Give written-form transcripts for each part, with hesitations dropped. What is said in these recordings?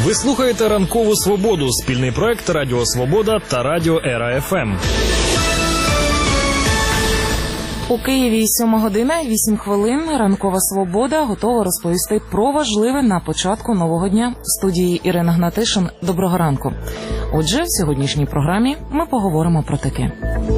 Ви слухаєте «Ранкову свободу» – спільний проект Радіо Свобода та Радіо Ера ФМ. У Києві 7 година, 8 хвилин. «Ранкова свобода» готова розповісти про важливе на початку нового дня. В студії Ірина Гнатишин. Доброго ранку. Отже, в сьогоднішній програмі ми поговоримо про таке.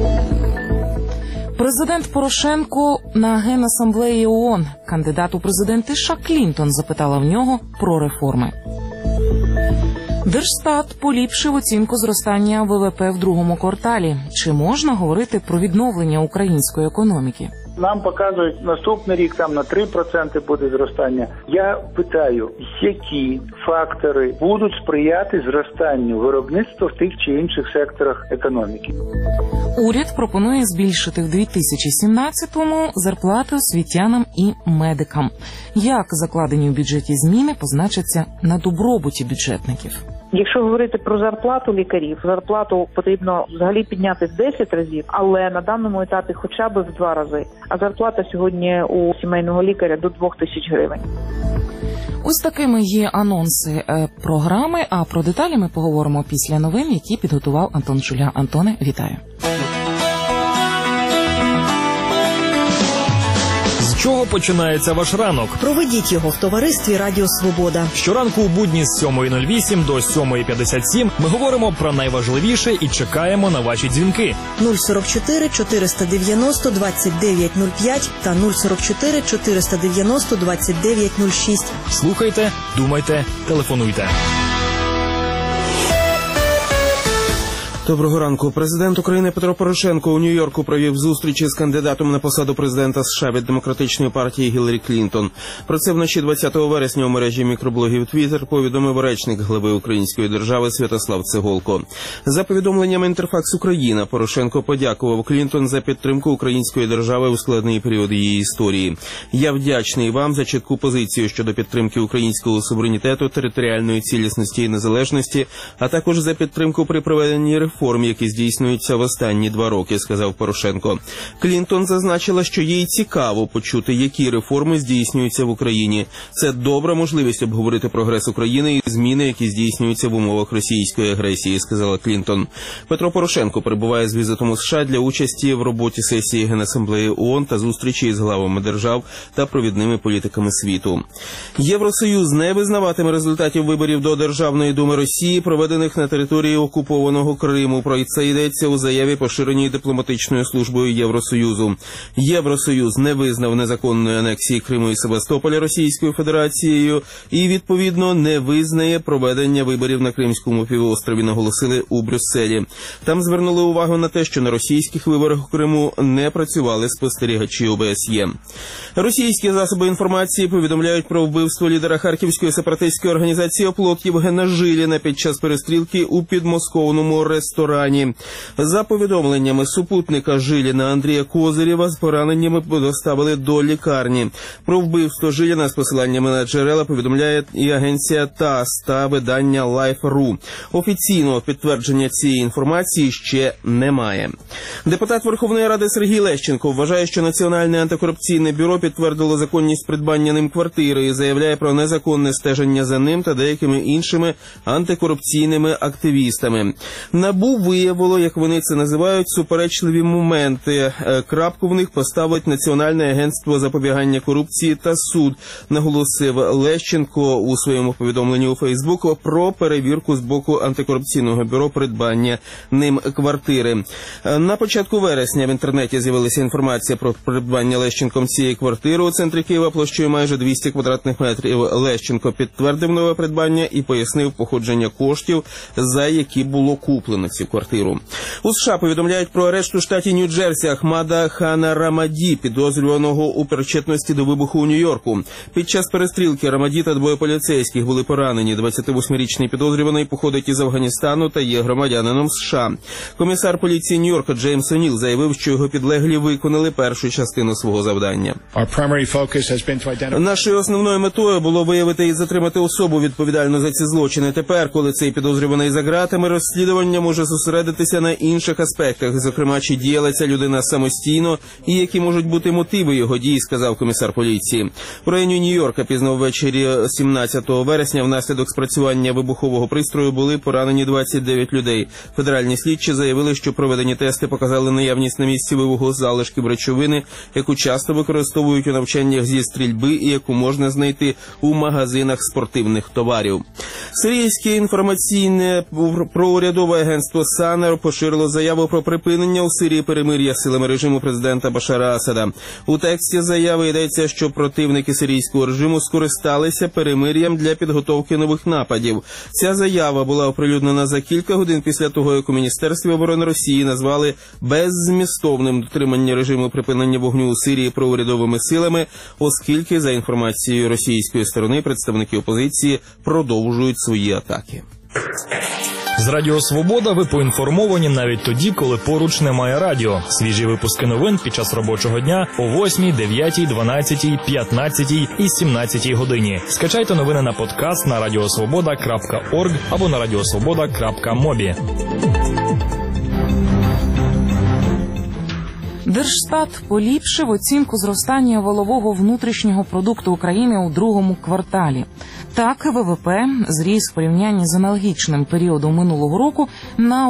Президент Порошенко на Генасамблеї ООН. Кандидат у президенти США Клінтон запитала в нього про реформи. Держстат поліпшив оцінку зростання ВВП в другому кварталі. Чи можна говорити про відновлення української економіки? Нам показують, наступний рік там на 3% буде зростання. Я питаю, які фактори будуть сприяти зростанню виробництва в тих чи інших секторах економіки? Уряд пропонує збільшити в 2017-му зарплати освітянам і медикам. Як закладені в бюджеті зміни позначаться на добробуті бюджетників? Якщо говорити про зарплату лікарів, зарплату потрібно взагалі підняти в 10 разів, але на даному етапі хоча б в 2 рази. А зарплата сьогодні у сімейного лікаря до 2000 гривень. Ось такими є анонси програми, а про деталі ми поговоримо після новин, які підготував Антон Шуля. Антоне, вітаю. З чого починається ваш ранок? Проведіть його в товаристві Радіо Свобода. Щоранку у будні з 7:08 до 7:57 ми говоримо про найважливіше і чекаємо на ваші дзвінки. 044 490 2905 та 044 490 2906. Слухайте, думайте, телефонуйте. Доброго ранку. Президент України Петро Порошенко у Нью-Йорку провів зустрічі з кандидатом на посаду президента США від Демократичної партії Гіларі Клінтон. Про це вночі 20 вересня у мережі мікроблогів Twitter повідомив речник глави української держави Святослав Цеголко. За повідомленням Інтерфакс Україна, Порошенко подякував Клінтон за підтримку української держави у складний період її історії. «Я вдячний вам за чітку позицію щодо підтримки українського суверенітету, територіальної цілісності і незалежності, а також за підтримку при проведенні реформ, які здійснюються в останні 2 роки», – сказав Порошенко. Клінтон зазначила, що їй цікаво почути, які реформи здійснюються в Україні. Це добра можливість обговорити прогрес України і зміни, які здійснюються в умовах російської агресії, – сказала Клінтон. Петро Порошенко перебуває з візитом у США для участі в роботі сесії Генасамблеї ООН та зустрічі з главами держав та провідними політиками світу. Євросоюз не визнаватиме результатів виборів до Державної думи Росії, проведених на території окупованого Криму. Про це йдеться у заяві, поширеній дипломатичною службою Євросоюзу. Євросоюз не визнав незаконної анексії Криму і Севастополя Російською Федерацією і, відповідно, не визнає проведення виборів на Кримському півострові, наголосили у Брюсселі. Там звернули увагу на те, що на російських виборах у Криму не працювали спостерігачі ОБСЄ. Російські засоби інформації повідомляють про вбивство лідера харківської сепаратистської організації «Оплот» Євгена Жиліна під час перестрілки у підмосковному ресторані. За повідомленнями супутника Жиліна Андрія Козирєва, з пораненнями доставили до лікарні. Про вбивство Жиліна з посиланнями на джерела повідомляє і агенція ТАСС та видання Life.ru. Офіційного підтвердження цієї інформації ще немає. Депутат Верховної Ради Сергій Лещенко вважає, що Національне антикорупційне бюро підтвердило законність придбання ним квартири і заявляє про незаконне стеження за ним та деякими іншими антикорупційними активістами. НАБУ виявило, як вони це називають, суперечливі моменти. Крапку в них поставить Національне агентство запобігання корупції та суд, наголосив Лещенко у своєму повідомленні у Фейсбуку про перевірку з боку антикорупційного бюро придбання ним квартири. На початку вересня в інтернеті з'явилася інформація про придбання Лещенком цієї квартири у центрі Києва площею майже 200 квадратних метрів. Лещенко підтвердив нове придбання і пояснив походження коштів, за які було куплено цю квартиру. У США повідомляють про арешт у штаті Нью-Джерсі Ахмада Хана Рамаді, підозрюваного у причетності до вибуху у Нью-Йорку. Під час перестрілки Рамаді та 2 поліцейських були поранені. 28-річний підозрюваний походить із Афганістану та є громадянином США. Комісар поліції Нью-Йорка Джеймс О'Ніл заявив, що його підлеглі виконали першу частину свого завдання. Нашою основною метою було виявити і затримати особу відповідальну за ці злочини. Тепер, коли цей підозрюваний за ґратами, розслідування може може зосередитися на інших аспектах, зокрема, чи діяла ця людина самостійно і які можуть бути мотиви його дій, сказав комісар поліції. У районі Нью-Йорка пізно ввечері 17 вересня внаслідок спрацювання вибухового пристрою були поранені 29 людей. Федеральні слідчі заявили, що проведені тести показали наявність на місці вибуху залишків речовини, яку часто використовують у навчаннях зі стрільби і яку можна знайти у магазинах спортивних товарів. Сирійське інформаційне проурядове агентство САНА поширило заяву про припинення у Сирії перемир'я силами режиму президента Башара Асада. У тексті заяви йдеться, що противники сирійського режиму скористалися перемир'ям для підготовки нових нападів. Ця заява була оприлюднена за кілька годин після того, як у Міністерстві оборони Росії назвали беззмістовним дотримання режиму припинення вогню у Сирії проурядовими силами, оскільки, за інформацією російської сторони, представники опозиції продовжують свої атаки. З Радіо Свобода ви поінформовані навіть тоді, коли поруч немає радіо. Свіжі випуски новин під час робочого дня о 8, 9, 12, 15 і 17 годині. Скачайте новини на подкаст на radiosvoboda.org або на radiosvoboda.mobi. Держстат поліпшив оцінку зростання валового внутрішнього продукту України у другому кварталі. Так, ВВП зріс в порівнянні з аналогічним періодом минулого року на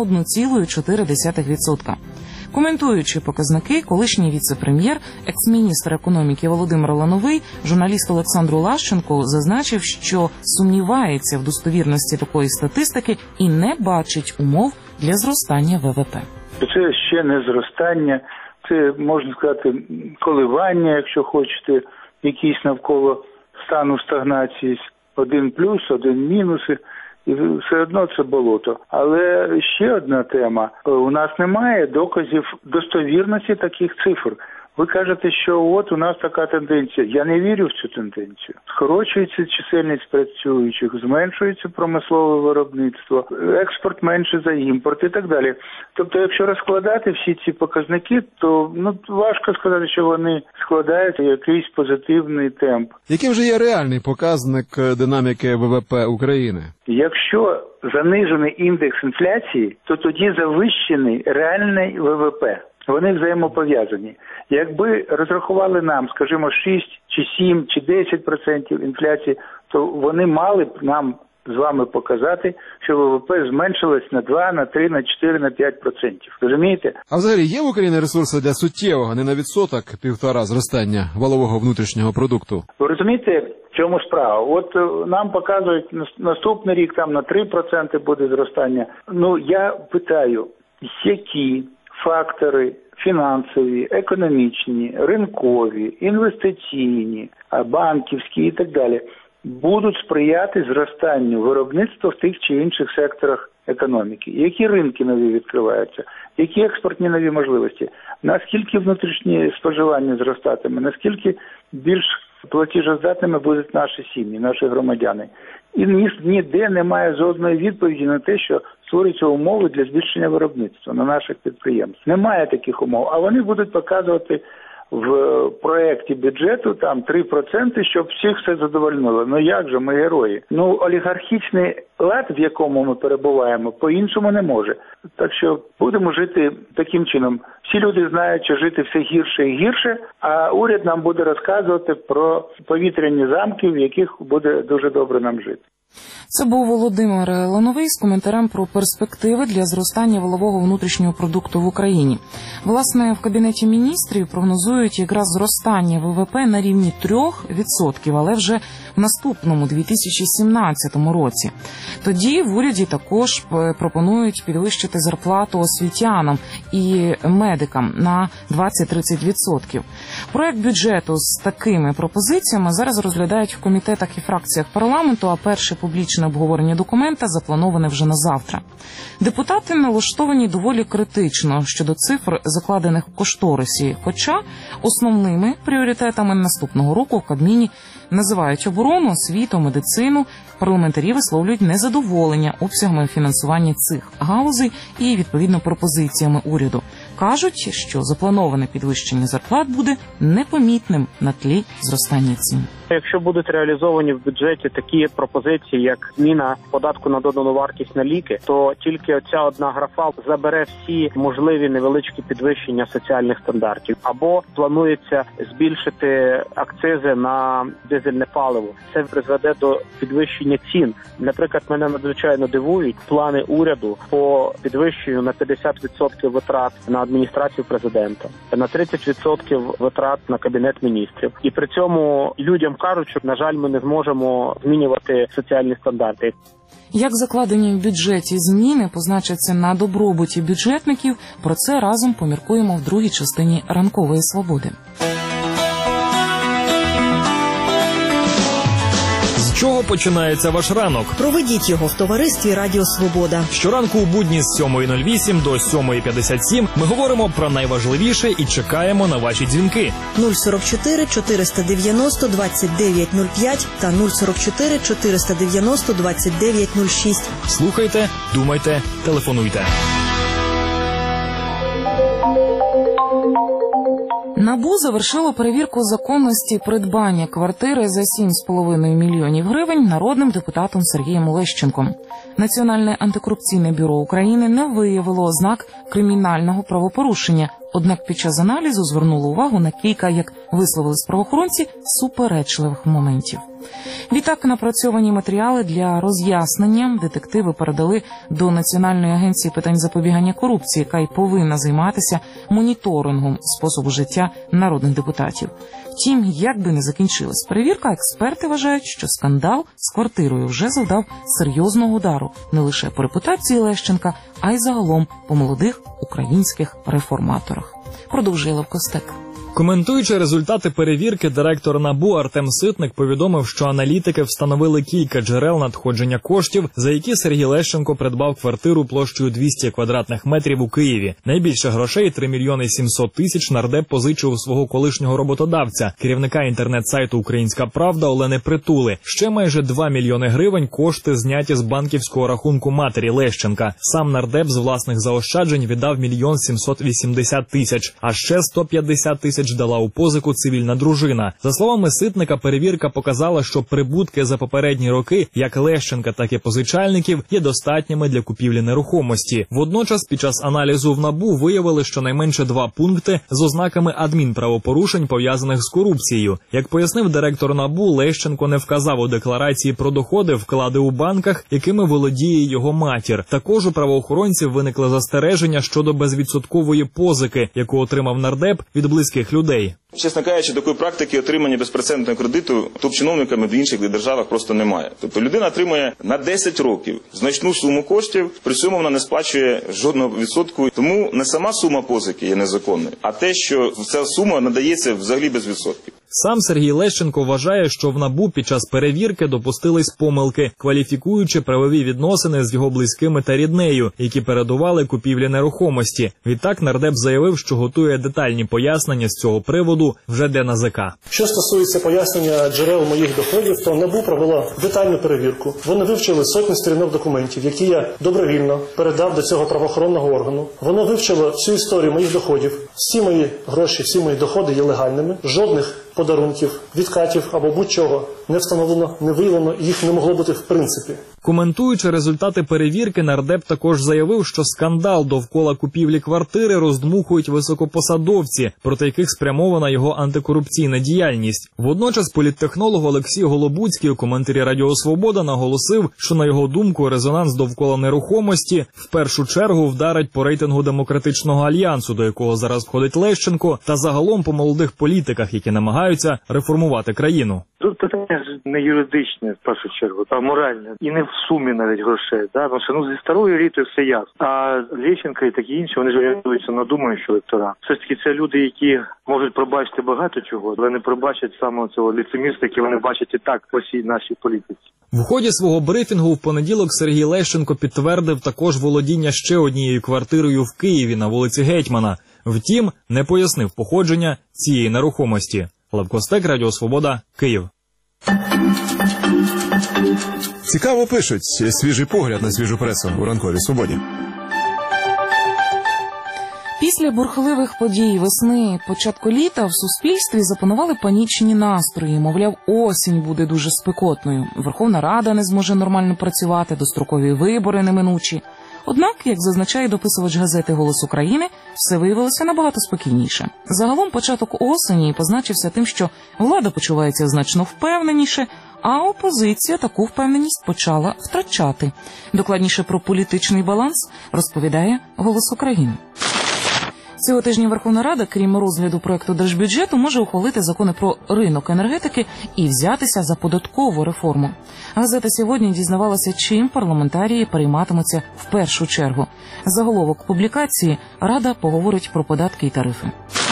1,4%. Коментуючи показники, колишній віце-прем'єр, екс-міністр економіки Володимир Лановий, журналіст Олександру Лащенку зазначив, що сумнівається в достовірності такої статистики і не бачить умов для зростання ВВП. Це ще не зростання, це, можна сказати, коливання, якщо хочете, якісь навколо стану стагнації, один плюс, один мінуси, і все одно це болото. Але ще одна тема. У нас немає доказів достовірності таких цифр. Ви кажете, що от у нас така тенденція. Я не вірю в цю тенденцію. Скорочується чисельність працюючих, зменшується промислове виробництво, експорт менше за імпорт і так далі. Тобто, якщо розкладати всі ці показники, то важко сказати, що вони складають якийсь позитивний темп. Яким же є реальний показник динаміки ВВП України? Якщо занижений індекс інфляції, то тоді завищений реальний ВВП. Вони взаємопов'язані. Якби розрахували нам, скажімо, 6, чи 7, чи 10% інфляції, то вони мали б нам з вами показати, що ВВП зменшилось на 2, на 3, на 4, на 5%. Розумієте? А взагалі є в Україні ресурси для суттєвого, не на відсоток, 1,5 зростання валового внутрішнього продукту? Ви розумієте, в чому справа? От нам показують, наступний рік там на 3% буде зростання. Я питаю, які фактори фінансові, економічні, ринкові, інвестиційні, банківські і так далі будуть сприяти зростанню виробництва в тих чи інших секторах економіки. Які ринки нові відкриваються, які експортні нові можливості, наскільки внутрішнє споживання зростатиме, наскільки більш платіжоздатними будуть наші сім'ї, наші громадяни. І ніде немає жодної відповіді на те, що створюються умови для збільшення виробництва на наших підприємствах. Немає таких умов, а вони будуть показувати в проєкті бюджету там 3%, щоб всіх все задовольнило. Як же ми герої? Олігархічний лад, в якому ми перебуваємо, по-іншому не може. Так що будемо жити таким чином. Всі люди знають, що жити все гірше і гірше, а уряд нам буде розказувати про повітряні замки, в яких буде дуже добре нам жити. Це був Володимир Лановий з коментарем про перспективи для зростання валового внутрішнього продукту в Україні. Власне, в Кабінеті міністрів прогнозують якраз зростання ВВП на рівні 3%, але вже в наступному 2017 році. Тоді в уряді також пропонують підвищити зарплату освітянам і медикам на 20-30%. Проект бюджету з такими пропозиціями зараз розглядають в комітетах і фракціях парламенту, а перше публічне обговорення документа заплановане вже на завтра. Депутати налаштовані доволі критично щодо цифр, закладених в кошторисі, хоча основними пріоритетами наступного року в Кабміні називають оборону, освіту, медицину, Парламентарі висловлюють незадоволення обсягами фінансування цих галузей і, відповідно, пропозиціями уряду. Кажуть, що заплановане підвищення зарплат буде непомітним на тлі зростання цін. Якщо будуть реалізовані в бюджеті такі пропозиції, як зміна податку на додану вартість на ліки, то тільки оця одна графа забере всі можливі невеличкі підвищення соціальних стандартів. Або планується збільшити акцизи на дизельне паливо. Це призведе до підвищення цін. Наприклад, мене надзвичайно дивують плани уряду по підвищенню на 50% витрат на адміністрацію президента, на 30% витрат на Кабінет міністрів. І при цьому людям кажуть, що, на жаль, ми не зможемо змінювати соціальні стандарти. Як закладені в бюджеті зміни позначаться на добробуті бюджетників, про це разом поміркуємо в другій частині «Ранкової свободи». З чого починається ваш ранок? Проведіть його в товаристві Радіо Свобода. Щоранку у будні з 7:08 до 7:57 ми говоримо про найважливіше і чекаємо на ваші дзвінки. 044 490 2905 та 044 490 2906. Слухайте, думайте, телефонуйте. НАБУ завершило перевірку законності придбання квартири за 7,5 мільйонів гривень народним депутатом Сергієм Лещенком. Національне антикорупційне бюро України не виявило ознак кримінального правопорушення, однак під час аналізу звернуло увагу на кілька, як висловились правоохоронці, суперечливих моментів. Відтак, напрацьовані матеріали для роз'яснення детективи передали до Національної агенції питань запобігання корупції, яка й повинна займатися моніторингом способу життя народних депутатів. Втім, як би не закінчилась перевірка, експерти вважають, що скандал з квартирою вже завдав серйозного удару не лише по репутації Лещенка, а й загалом по молодих українських реформаторах. Продовжує Левкостек. Коментуючи результати перевірки, директор НАБУ Артем Ситник повідомив, що аналітики встановили кілька джерел надходження коштів, за які Сергій Лещенко придбав квартиру площею 200 квадратних метрів у Києві. Найбільше грошей – 3 мільйони 700 тисяч нардеп позичив у свого колишнього роботодавця, керівника інтернет-сайту «Українська правда» Олени Притули. Ще майже 2 мільйони гривень кошти зняті з банківського рахунку матері Лещенка. Сам нардеп з власних заощаджень віддав 1 мільйон 780 тисяч, а ще 150 тисяч дала у позику цивільна дружина. За словами Ситника, перевірка показала, що прибутки за попередні роки, як Лещенка, так і позичальників, є достатніми для купівлі нерухомості. Водночас, під час аналізу в НАБУ виявили щонайменше 2 пункти з ознаками адмінправопорушень, пов'язаних з корупцією. Як пояснив директор НАБУ, Лещенко не вказав у декларації про доходи, вклади у банках, якими володіє його матір. Також у правоохоронців виникли застереження щодо безвідсоткової позики, яку отримав нардеп від близьких людей. Чесно кажучи, такої практики отримання безпрецедентного кредиту топ-чиновниками в інших державах просто немає. Тобто людина отримує на 10 років значну суму коштів, при цьому вона не сплачує жодного відсотку. Тому не сама сума позики є незаконною, а те, що ця сума надається взагалі без відсотків. Сам Сергій Лещенко вважає, що в НАБУ під час перевірки допустились помилки, кваліфікуючи правові відносини з його близькими та ріднею, які передували купівлі нерухомості. Відтак нардеп заявив, що готує детальні пояснення з цього приводу вже для НАЗК. Що стосується пояснення джерел моїх доходів, то НАБУ провело детальну перевірку. Вони вивчили сотні сторінок документів, які я добровільно передав до цього правоохоронного органу. Воно вивчило всю історію моїх доходів. Всі мої гроші, всі мої доходи є легальними. Жодних подарунків, відкатів або будь-чого не встановлено, не виявлено, їх не могло бути в принципі. Коментуючи результати перевірки, нардеп також заявив, що скандал довкола купівлі квартири роздмухують високопосадовці, проти яких спрямована його антикорупційна діяльність. Водночас політтехнолог Олексій Голобуцький у коментарі Радіо Свобода наголосив, що, на його думку, резонанс довкола нерухомості в першу чергу вдарить по рейтингу Демократичного альянсу, до якого зараз входить Лещенко, та загалом по молодих політиках, які намагаються реформувати країну. Тут питання ж не юридичне, в першу чергу, а моральне. І не в сумі навіть грошей. Да? Тому що зі старою елітою все ясно. А Лещенко і такі інші, вони ж орієнтуються на думаючого електорат. Все ж таки це люди, які можуть пробачити багато чого, але не пробачать саме цього ліцемірства, яке вони бачать і так по всій нашій політиці. В ході свого брифінгу в понеділок Сергій Лещенко підтвердив також володіння ще однією квартирою в Києві на вулиці Гетьмана. Втім, не пояснив походження цієї нерухомості. Левкостек, Радіо Свобода, Київ. Цікаво пишуть. Свіжий погляд на свіжу пресу у ранковій свободі. Після бурхливих подій весни, початку літа в суспільстві запанували панічні настрої. Мовляв, осінь буде дуже спекотною. Верховна Рада не зможе нормально працювати, дострокові вибори неминучі. Однак, як зазначає дописувач газети «Голос України», все виявилося набагато спокійніше. Загалом початок осені позначився тим, що влада почувається значно впевненіше, а опозиція таку впевненість почала втрачати. Докладніше про політичний баланс розповідає «Голос України». Цього тижня Верховна Рада, крім розгляду проекту держбюджету, може ухвалити закони про ринок енергетики і взятися за податкову реформу. Газета сьогодні дізнавалася, чим парламентарії перейматимуться в першу чергу. Заголовок публікації «Рада поговорить про податки і тарифи».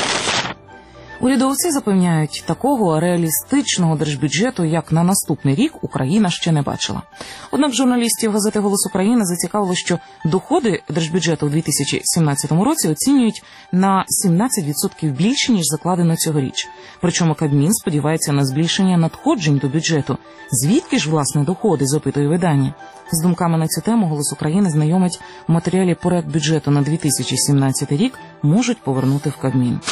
Урядовці запевняють, такого реалістичного держбюджету, як на наступний рік, Україна ще не бачила. Однак журналістів газети «Голос України» зацікавило, що доходи держбюджету у 2017 році оцінюють на 17% більше, ніж закладено цьогоріч. Причому Кабмін сподівається на збільшення надходжень до бюджету. Звідки ж, власне, доходи, запитує видання. З думками на цю тему «Голос України» знайомить в матеріалі проект бюджету на 2017 рік можуть повернути в Кабмін.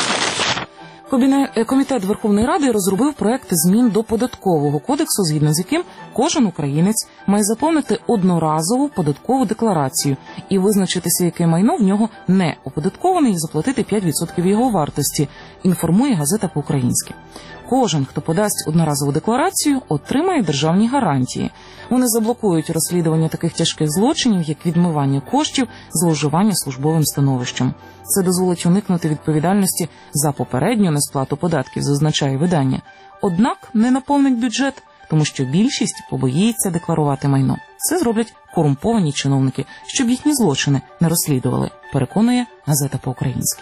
Комітет Верховної Ради розробив проект змін до Податкового кодексу, згідно з яким кожен українець має заповнити одноразову податкову декларацію і визначитися, яке майно в нього не оподатковане, і заплатити 5% його вартості, інформує газета по-українськи. Кожен, хто подасть одноразову декларацію, отримає державні гарантії. Вони заблокують розслідування таких тяжких злочинів, як відмивання коштів, зловживання службовим становищем. Це дозволить уникнути відповідальності за попередню несплату податків, зазначає видання. Однак не наповнить бюджет, тому що більшість побоїться декларувати майно. Це зроблять корумповані чиновники, щоб їхні злочини не розслідували, переконує газета по-українськи.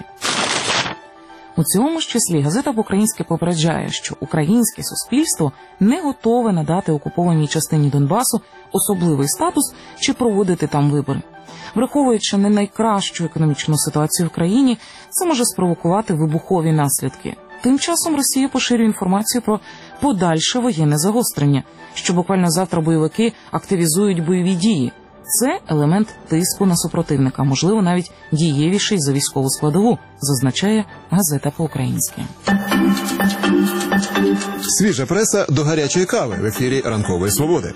У цьому ж числі газета по-українськи попереджає, що українське суспільство не готове надати окупованій частині Донбасу особливий статус чи проводити там вибори. Враховуючи не найкращу економічну ситуацію в країні, це може спровокувати вибухові наслідки. Тим часом Росія поширює інформацію про подальше воєнне загострення, що буквально завтра бойовики активізують бойові дії. Це елемент тиску на супротивника, можливо, навіть дієвіший за військову складову, зазначає газета по-українськи. Свіжа преса до гарячої кави в ефірі «Ранкової свободи».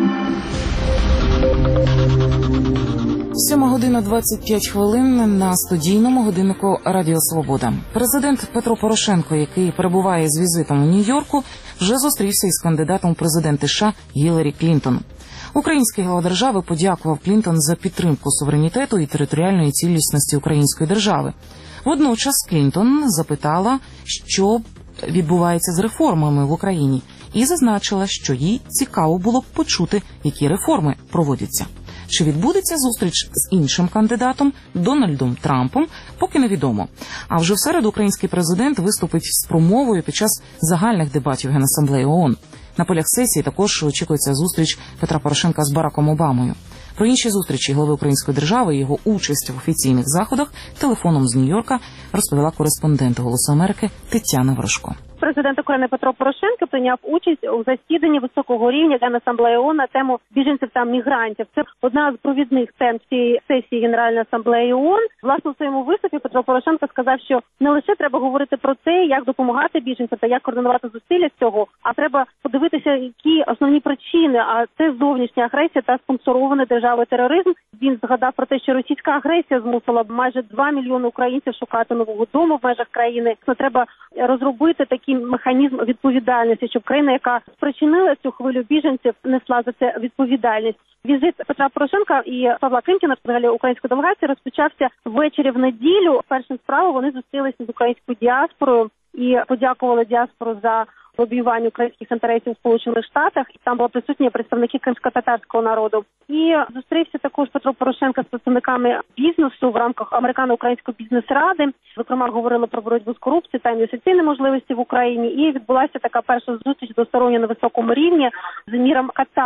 7:25 на студійному годиннику Радіо Свобода. Президент Петро Порошенко, який перебуває з візитом у Нью-Йорку, вже зустрівся із кандидатом у президенти США Гіларі Клінтон. Український глава держави подякував Клінтон за підтримку суверенітету і територіальної цілісності української держави. Водночас Клінтон запитала, що відбувається з реформами в Україні, і зазначила, що їй цікаво було б почути, які реформи проводяться. Чи відбудеться зустріч з іншим кандидатом, Дональдом Трампом, поки невідомо. А вже в середу український президент виступить з промовою під час загальних дебатів Генасамблеї ООН. На полях сесії також очікується зустріч Петра Порошенка з Бараком Обамою. Про інші зустрічі глави української держави і його участь в офіційних заходах телефоном з Нью-Йорка розповіла кореспондент «Голосу Америки» Тетяна Ворожко. Президент України Петро Порошенко прийняв участь у засіданні високого рівня Генасамблеї ООН на тему біженців та мігрантів. Це одна з провідних тем цієї сесії Генеральної асамблеї ООН. Власне, у своєму виступі Петро Порошенко сказав, що не лише треба говорити про те, як допомагати біженцям та як координувати зусилля з цього, а треба подивитися, які основні причини, а це зовнішня агресія та спонсорований державою тероризм. Він згадав про те, що російська агресія змусила майже 2 мільйони українців шукати нового дому в межах країни. Треба розробити такий механізм відповідальності, щоб країна, яка спричинила цю хвилю біженців, несла за це відповідальність. Візит Петра Порошенка і Павла Клімкіна, взагалі української делегації, розпочався ввечері в неділю. Першим справою вони зустрілися з українською діаспорою і подякували діаспору за лобіювання українських інтересів у Сполучених Штатах. Там були присутні представники кримськотатарського народу. І зустрівся також Петро Порошенко з представниками бізнесу в рамках Американо-української бізнес-ради. Зокрема, говорили про боротьбу з корупцією та інвестиційні можливості в Україні. І відбулася така перша зустріч двостороння на високому рівні з еміром Катару.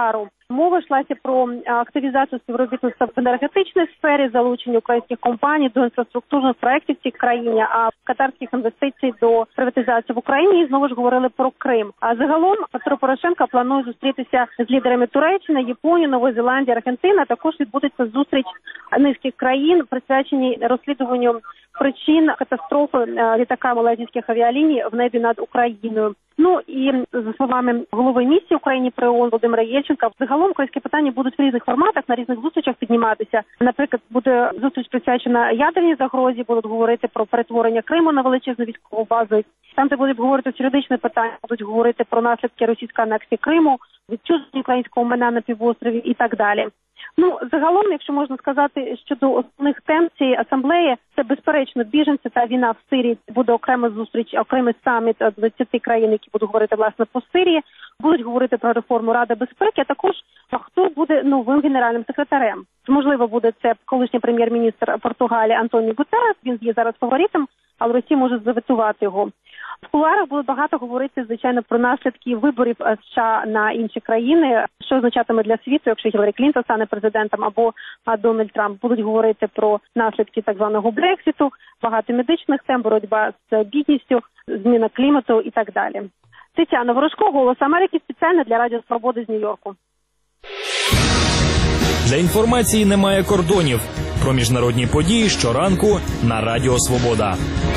Мова йшлася про активізацію співробітництва в енергетичній сфері, залучення українських компаній до інфраструктурних проєктів в цій країні, а катарських інвестицій до приватизації в Україні. І знову ж говорили про Крим. А загалом Петро Порошенко планує зустрітися з лідерами Туреччини, Японії, Нової Зеландії, Аргентини. Також відбудеться зустріч низки країн, присвячені розслідуванню причин катастрофи літака малайзійських авіаліній в небі над Україною. Ну і за словами голови місії України при ООН Володимира Єльченка, загалом українські питання будуть в різних форматах, на різних зустрічах підніматися. Наприклад, буде зустріч присвячена ядерній загрозі, будуть говорити про перетворення Криму на величезну військову базу. Там, де будуть говорити юридичні питання, будуть говорити про наслідки російської анексії Криму, відчуження українського майна на півострові і так далі. Ну, загалом, якщо можна сказати, щодо основних тем цієї асамблеї, це, безперечно, біженці та війна в Сирії. Буде окрема зустріч, окремий саміт 20 країн, які будуть говорити, власне, по Сирії. Будуть говорити про реформу Ради безпеки, а також хто буде новим генеральним секретарем. Можливо, буде це колишній прем'єр-міністр Португалії Антоніо Гутеррес. Він є зараз фаворитом, але Росія може заветувати його. В кулуарах буде багато говорити, звичайно, про наслідки виборів США на інші країни, що означатиме для світу, якщо Гіларі Клінтон стане президентом або Дональд Трамп. Будуть говорити про наслідки так званого Брекситу, багато медичних тем, боротьба з бідністю, зміна клімату і так далі. Тетяна Ворожко, «Голос Америки», спеціально для Радіо Свободи з Нью-Йорку. Для інформації немає кордонів. Про міжнародні події щоранку на Радіо Свобода.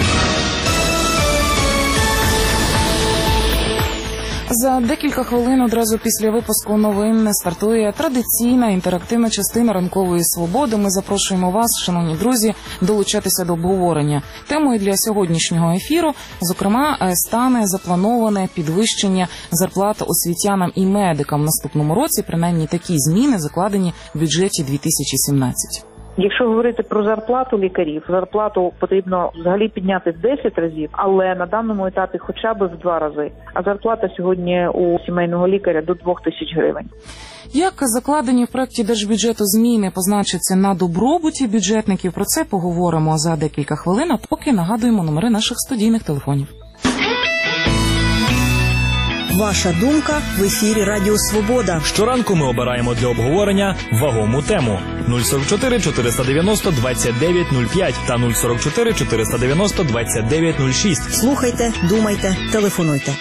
За декілька хвилин одразу після випуску новин стартує традиційна інтерактивна частина ранкової свободи. Ми запрошуємо вас, шановні друзі, долучатися до обговорення. Темою для сьогоднішнього ефіру, зокрема, стане заплановане підвищення зарплат освітянам і медикам в наступному році. Принаймні такі зміни закладені в бюджеті 2017. Якщо говорити про зарплату лікарів, зарплату потрібно взагалі підняти в 10 разів, але на даному етапі хоча б в 2 рази. А зарплата сьогодні у сімейного лікаря до 2000 гривень. Як закладені в проєкті держбюджету зміни позначаться на добробуті бюджетників, про це поговоримо за декілька хвилин, а поки нагадуємо номери наших студійних телефонів. Ваша думка в ефірі Радіо Свобода. Щоранку ми обираємо для обговорення вагому тему. 044 490 2905 та 044 490 2906. Слухайте, думайте, телефонуйте.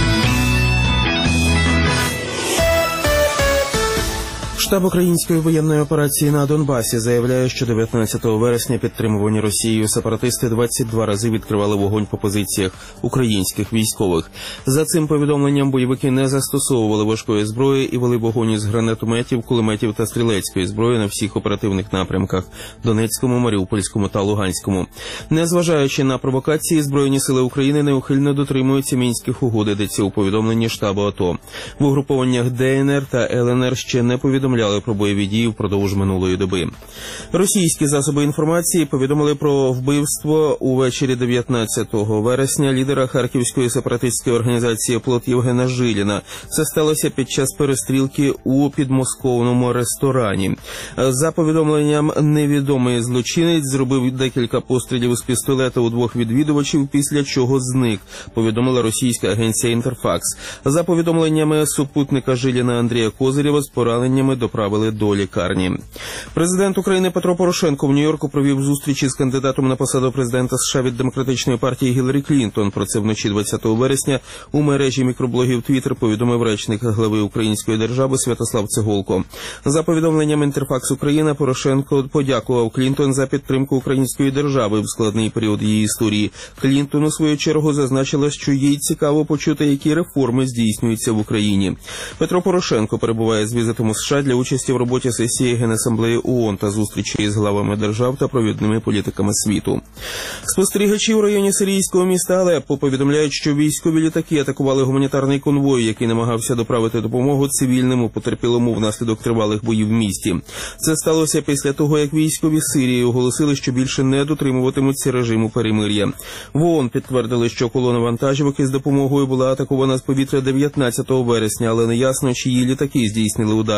Штаб української воєнної операції на Донбасі заявляє, що 19 вересня підтримувані Росією сепаратисти 22 рази відкривали вогонь по позиціях українських військових. За цим повідомленням бойовики не застосовували важкої зброї і вели вогонь із гранатометів, кулеметів та стрілецької зброї на всіх оперативних напрямках – Донецькому, Маріупольському та Луганському. Незважаючи на провокації, Збройні сили України неухильно дотримуються Мінських угод, йдеться у повідомленні штабу АТО. В угрупованнях ДНР та ЛНР ще не повідомляли про бойові дії впродовж минулої доби. Російські засоби інформації повідомили про вбивство увечері 19 вересня лідера харківської сепаратистської організації «Плот» Євгена Жиліна. Це сталося під час перестрілки у підмосковному ресторані. За повідомленням, невідомий злочинець зробив декілька пострілів з пістолета у 2 відвідувачів, після чого зник, повідомила російська агенція «Інтерфакс». За повідомленнями супутника Жиліна Андрія Козирєва, з пораненнями доправили до лікарні. Президент України Петро Порошенко в Нью-Йорку провів зустрічі з кандидатом на посаду президента США від Демократичної партії Гіларі Клінтон. Про це вночі 20 вересня у мережі мікроблогів Твіттер повідомив речник глави української держави Святослав Цеголко. За повідомленням «Інтерфакс Україна», Порошенко подякував Клінтон за підтримку української держави в складний період її історії. Клінтон у свою чергу зазначила, що їй цікаво почути, які реформи здійснюються в Україні. Петро Порошенко перебуває з візитом у США для участі в роботі сесії Генасамблеї ООН та зустрічі із главами держав та провідними політиками світу. Спостерігачі у районі сирійського міста Алеппо повідомляють, що військові літаки атакували гуманітарний конвой, який намагався доправити допомогу цивільному потерпілому внаслідок тривалих боїв в місті. Це сталося після того, як військові Сирії оголосили, що більше не дотримуватимуться режиму перемир'я. В ООН підтвердили, що колона вантажівок із допомогою була атакована з повітря 19 вересня, але не ясно, чиї літаки здійснили удар.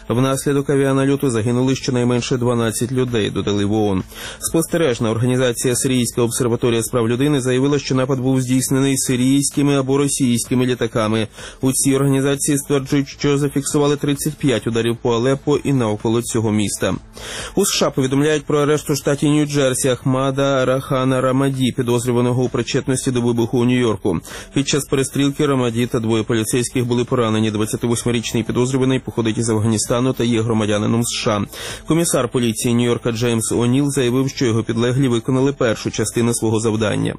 Внаслідок авіанальоту загинули щонайменше 12 людей, додали в ООН. Спостережна організація «Сирійська обсерваторія з прав людини» заявила, що напад був здійснений сирійськими або російськими літаками. У цій організації стверджують, що зафіксували 35 ударів по Алеппо і навколо цього міста. У США повідомляють про арешт у штаті Нью-Джерсі Ахмада Рахана Рамаді, підозрюваного у причетності до вибуху у Нью-Йорку. Під час перестрілки Рамаді та двоє поліцейських були поранені. 28-річний підозрюваний походить із Афганістану та є громадянином США. Комісар поліції Нью-Йорка Джеймс О'Ніл заявив, що його підлеглі виконали першу частину свого завдання.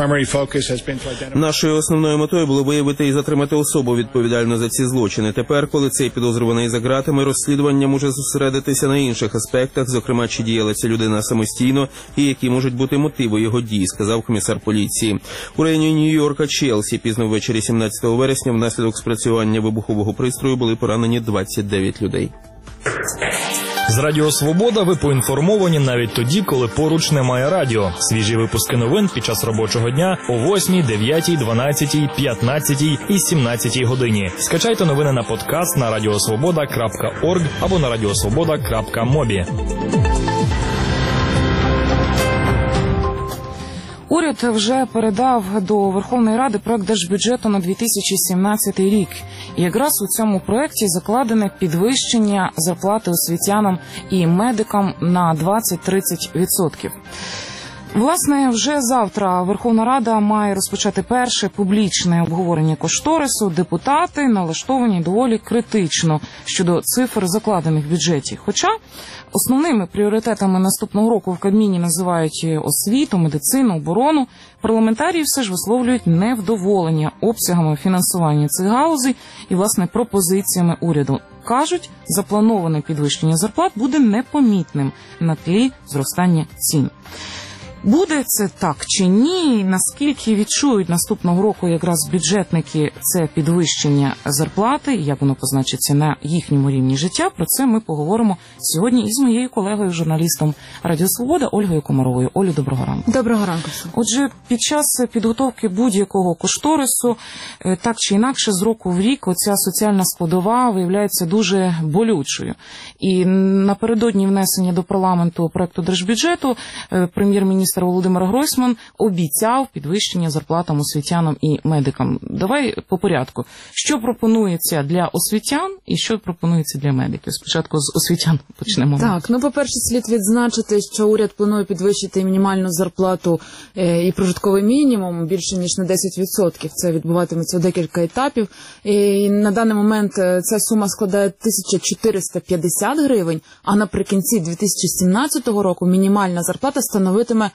Нашою основною метою було виявити і затримати особу відповідальну за ці злочини. Тепер, коли цей підозрюваний за ґратами, розслідування може зосередитися на інших аспектах, зокрема, чи діяла ця людина самостійно і які можуть бути мотиви його дій, сказав комісар поліції. У районі Нью-Йорка Челсі пізно ввечері 17 вересня внаслідок спрацювання вибухового пристрою були поранені 29 людей. З Радіо Свобода ви поінформовані навіть тоді, коли поруч немає радіо. Свіжі випуски новин під час робочого дня о 8, 9, 12, 15 і 17 годині. Скачайте новини на подкаст на radiosvoboda.org або на radiosvoboda.mobi. Уряд вже передав до Верховної Ради проект держбюджету на 2017 рік. І якраз у цьому проекті закладене підвищення зарплати освітянам і медикам на 20-30%. Власне, вже завтра Верховна Рада має розпочати перше публічне обговорення кошторису. Депутати налаштовані доволі критично щодо цифр, закладених в бюджеті. Хоча основними пріоритетами наступного року в Кабміні називають освіту, медицину, оборону, парламентарії все ж висловлюють невдоволення обсягами фінансування цих галузей і, власне, пропозиціями уряду. Кажуть, заплановане підвищення зарплат буде непомітним на тлі зростання цін. Буде це так чи ні? Наскільки відчують наступного року якраз бюджетники це підвищення зарплати, як воно позначиться на їхньому рівні життя? Про це ми поговоримо сьогодні із моєю колегою, журналістом Радіо Свобода Ольгою Комаровою. Олю, доброго ранку. Доброго ранку. Отже, під час підготовки будь-якого кошторису, так чи інакше, з року в рік оця соціальна складова виявляється дуже болючою. І напередодні внесення до парламенту проекту держбюджету прем'єр-міністр Володимир Гройсман обіцяв підвищення зарплатам освітянам і медикам. Давай по порядку. Що пропонується для освітян і що пропонується для медиків? Спочатку з освітян почнемо. Так, по-перше, слід відзначити, що уряд планує підвищити мінімальну зарплату і прожитковий мінімум більше ніж на 10%. Це відбуватиметься у декілька етапів. І на даний момент ця сума складає 1450 гривень, а наприкінці 2017 року мінімальна зарплата становитиме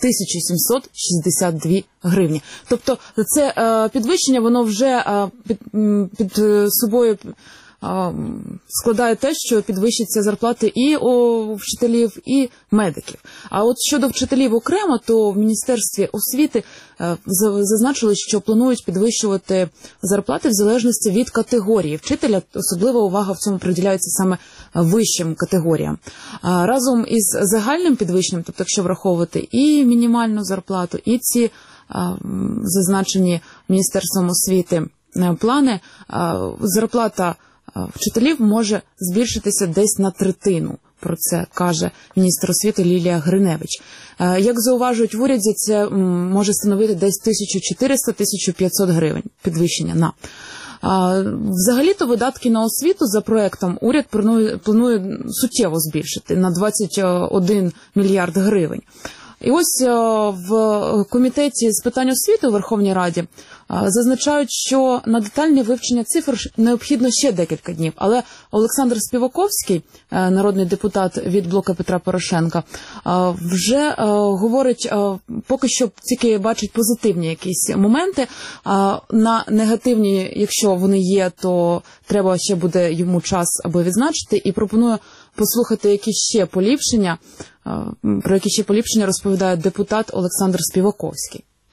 1762 гривні. Тобто це підвищення, воно вже під собою складає те, що підвищаться зарплати і у вчителів, і медиків. А от щодо вчителів окремо, то в Міністерстві освіти зазначили, що планують підвищувати зарплати в залежності від категорії вчителя. Особлива увага в цьому приділяється саме вищим категоріям. Разом із загальним підвищенням, тобто якщо враховувати і мінімальну зарплату, і ці зазначені Міністерством освіти плани, зарплата вчителів може збільшитися десь на третину. Про це каже міністр освіти Лілія Гриневич. Як зауважують в уряді, це може становити десь 1400-1500 гривень підвищення на. Взагалі-то видатки на освіту за проектом уряд планує суттєво збільшити на 21 мільярд гривень. І ось в Комітеті з питань освіти у Верховній Раді зазначають, що на детальне вивчення цифр необхідно ще декілька днів. Але Олександр Співаковський, народний депутат від блоку Петра Порошенка, вже говорить, поки що тільки бачить позитивні якісь моменти. На негативні, якщо вони є, то треба ще буде йому час, аби відзначити, і пропонує послухати, які ще поліпшення, про які ще поліпшення розповідає депутат Олександр Співаковський.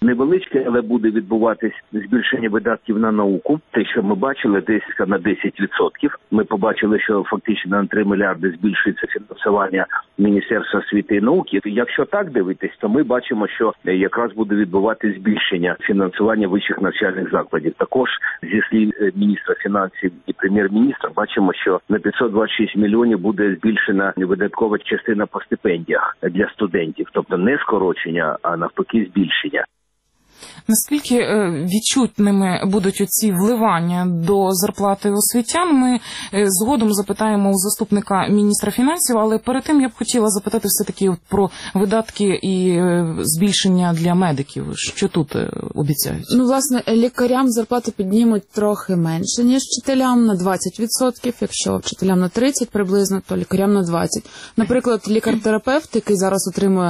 невеличке, але буде відбуватись збільшення видатків на науку. Те, що ми бачили, десь на 10%. Ми побачили, що фактично на 3 мільярди збільшується фінансування Міністерства освіти і науки. Якщо так дивитись, то ми бачимо, що якраз буде відбуватись збільшення фінансування вищих навчальних закладів. Також зі слів міністра фінансів і прем'єр-міністра бачимо, що на 526 мільйонів буде збільшена видаткова частина по стипендіях для студентів. Тобто не скорочення, а навпаки збільшення. Наскільки відчутними будуть оці вливання до зарплати освітян, ми згодом запитаємо у заступника міністра фінансів, але перед тим я б хотіла запитати все-таки про видатки і збільшення для медиків. Що тут обіцяють? Ну, власне, лікарям зарплати піднімуть трохи менше, ніж вчителям, на 20%, якщо вчителям на 30% приблизно, то лікарям на 20%. Наприклад, лікар-терапевт, який зараз отримує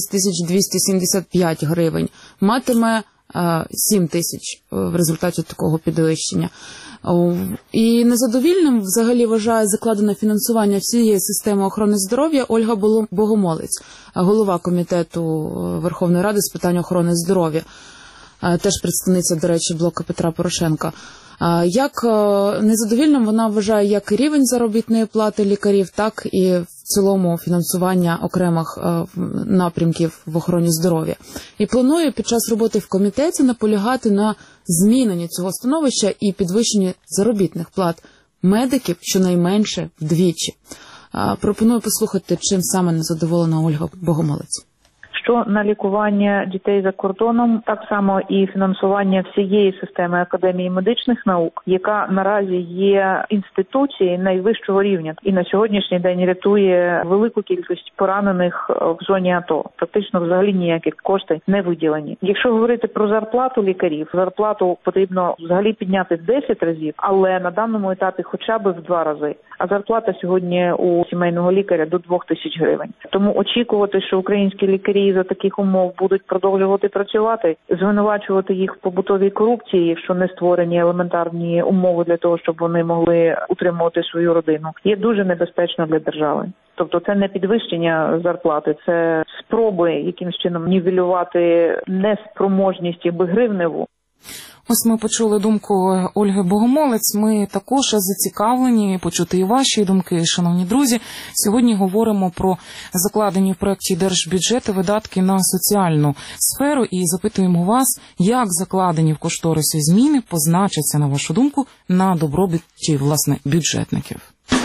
6275 гривень, матиме 7 тисяч в результаті такого підвищення. І незадовільним взагалі вважає закладене фінансування всієї системи охорони здоров'я Ольга Богомолець, голова комітету Верховної Ради з питань охорони здоров'я, теж представниця, до речі, блоку Петра Порошенка. Як незадовільним вона вважає як рівень заробітної плати лікарів, так і в цілому фінансування окремих напрямків в охороні здоров'я. І планує під час роботи в комітеті наполягати на зміненні цього становища і підвищенні заробітних плат медиків щонайменше вдвічі. Пропоную послухати, чим саме незадоволена Ольга Богомолець. Що на лікування дітей за кордоном, так само і фінансування всієї системи Академії медичних наук, яка наразі є інституцією найвищого рівня і на сьогоднішній день рятує велику кількість поранених в зоні АТО. Практично взагалі ніякі кошти не виділені. Якщо говорити про зарплату лікарів, зарплату потрібно взагалі підняти в 10 разів, але на даному етапі хоча б в 2 рази. А зарплата сьогодні у сімейного лікаря до 2000 гривень. Тому очікувати, що українські лікарі за таких умов будуть продовжувати працювати, звинувачувати їх в побутовій корупції, якщо не створені елементарні умови для того, щоб вони могли утримувати свою родину, є дуже небезпечно для держави. Тобто це не підвищення зарплати, це спроби якимось чином нівелювати неспроможність якби гривневу. Ось ми почули думку Ольги Богомолець. Ми також зацікавлені почути і ваші думки, шановні друзі. Сьогодні говоримо про закладені в проєкті держбюджету видатки на соціальну сферу і запитуємо вас, як закладені в кошторисі зміни позначаться, на вашу думку, на добробуті, власне, бюджетників.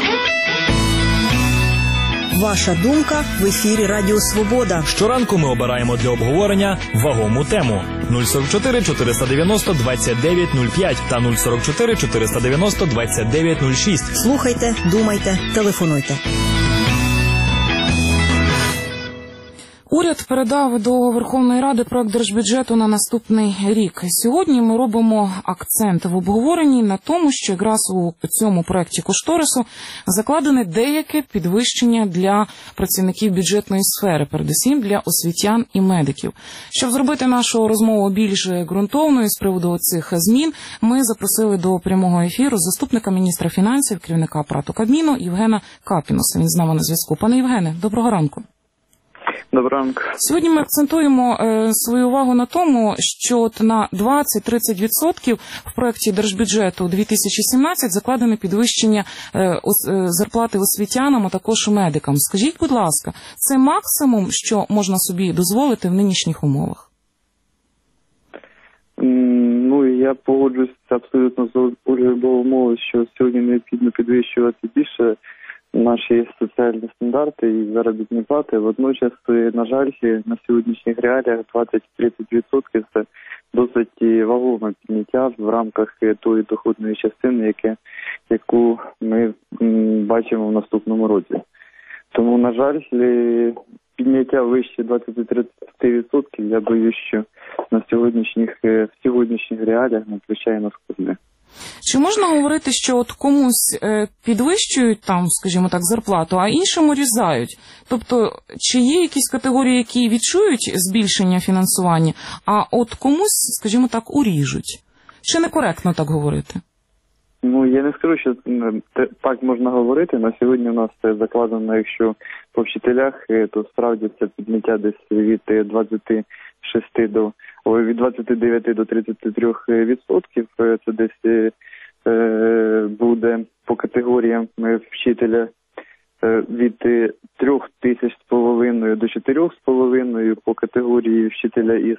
Ваша думка в ефірі Радіо Свобода. Щоранку ми обираємо для обговорення вагому тему. 044 490 2905 та 044 490 2906. Слухайте, думайте, телефонуйте. Уряд передав до Верховної Ради проект держбюджету на наступний рік. Сьогодні ми робимо акцент в обговоренні на тому, що якраз у цьому проекті кошторису закладене деяке підвищення для працівників бюджетної сфери, передусім для освітян і медиків. Щоб зробити нашу розмову більш ґрунтовною з приводу цих змін, ми запросили до прямого ефіру заступника міністра фінансів, керівника апарату Кабміну Євгена Капінуса. Він з нами на зв'язку. Пане Євгене, доброго ранку. Доброго ранку. Сьогодні ми акцентуємо свою увагу на тому, що от на 20-30% в проєкті держбюджету 2017 закладене підвищення зарплати освітянам, а також медикам. Скажіть, будь ласка, це максимум, що можна собі дозволити в нинішніх умовах? Ну, я погоджуюсь абсолютно з Ольгою Богомолець, що сьогодні необхідно підвищувати більше наші соціальні стандарти і заробітні плати. Водночас, на жаль, на сьогоднішніх реаліях 20-30% – це досить вагоме підняття в рамках тої доходної частини, яку ми бачимо в наступному році. Тому, на жаль, підняття вище 20-30%, я боюсь, що в сьогоднішніх реаліях надзвичайно складне. Чи можна говорити, що от комусь підвищують там, скажімо так, зарплату, а іншим урізають? Тобто, чи є якісь категорії, які відчують збільшення фінансування, а от комусь, скажімо так, уріжуть? Чи некоректно так говорити? Ну, я не скажу, що так можна говорити. На сьогодні у нас це закладено, якщо по вчителях, то справді це підняття десь від від 29 до 33%. Це десь буде по категоріям вчителя від 3500 до 4500, по категорії вчителя із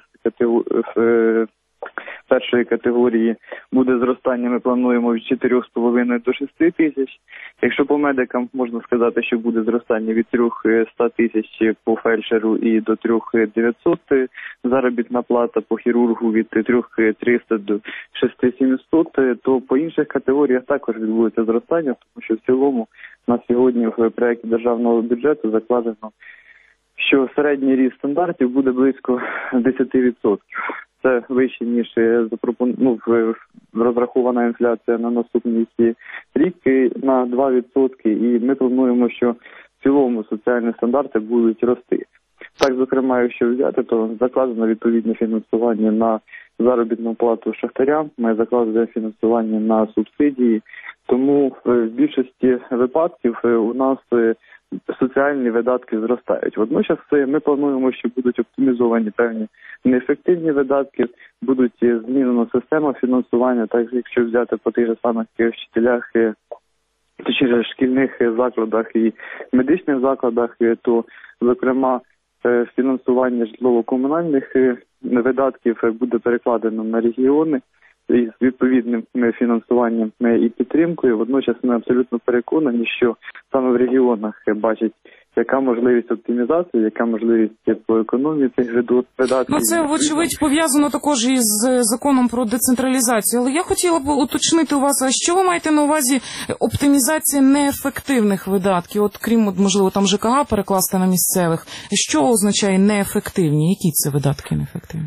першої категорії буде зростання, ми плануємо від 4,5 до 6 тисяч. Якщо по медикам, можна сказати, що буде зростання від 300 тисяч по фельдшеру і до 3900 заробітна плата, по хірургу від 3300 до 6700, то по інших категоріях також відбудеться зростання, тому що в цілому на сьогодні в проєкті державного бюджету закладено, що середній ріст стандартів буде близько 10%. Це вище, ніж розрахована інфляція на наступний рік на 2%. І ми плануємо, що в цілому соціальні стандарти будуть рости. Так, зокрема, якщо взяти, то закладено відповідне фінансування на заробітну плату шахтарям, ми закладено фінансування на субсидії. Тому в більшості випадків у нас соціальні видатки зростають. Водночас ми плануємо, що будуть оптимізовані певні неефективні видатки, будуть змінена система фінансування, так якщо взяти по тих же самих вчителях, чи шкільних закладах і медичних закладах, то, зокрема, фінансування житлово-комунальних видатків буде перекладено на регіони із відповідним фінансуванням і підтримкою. Водночас ми абсолютно переконані, що саме в регіонах бачать, яка можливість оптимізації, яка можливість по економії цих видатків. Це, вочевидь, пов'язано також із законом про децентралізацію. Але я хотіла б уточнити у вас, а що ви маєте на увазі оптимізація неефективних видатків? От крім, можливо, там ЖКГ перекласти на місцевих. Що означає неефективні? Які це видатки неефективні?